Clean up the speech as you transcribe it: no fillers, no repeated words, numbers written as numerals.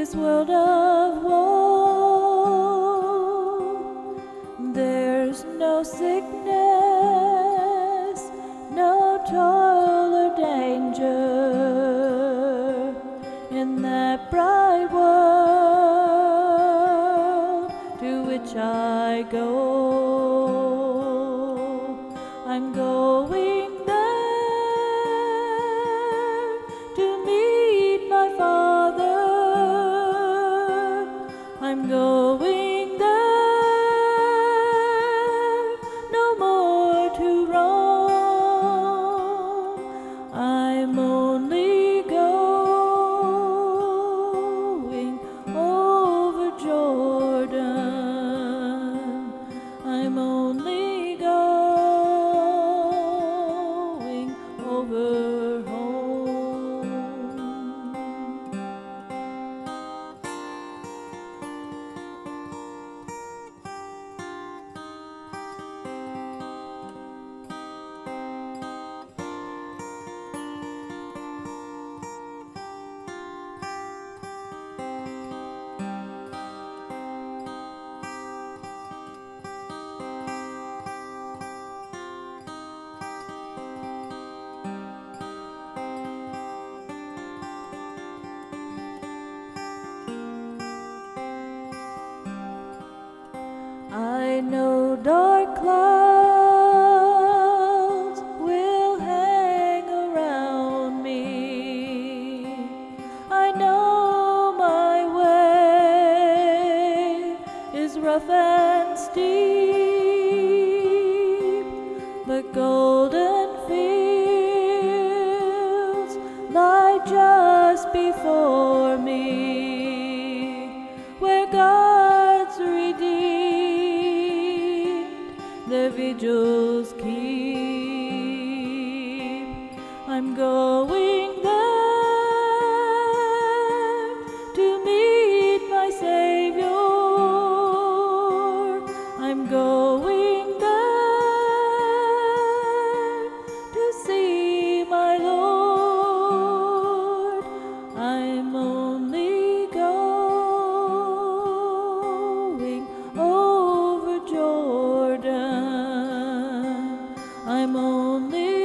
this world of woe. There's no sickness, no toil or danger in that bright world to which I go. I'm going there to meet my Father. I'm going there no more to roam. I'm only going over Jordan. I'm only going over home. I know dark clouds will hang around me. I know my way is rough and steep, but golden fields lie just before me, where God's redeemed their vigils keep. I'm going there to meet my Savior. I'm going there to see my Lord. I'm only going over Jordan. I'm only